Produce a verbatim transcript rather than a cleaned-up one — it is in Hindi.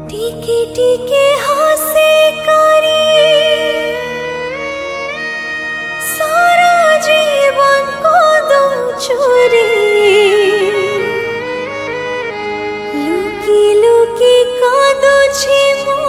টিকে টিকে হাসে কারে সারা জীবন কদম ছুঁড়ে লুকি লুকি কাঁদছি।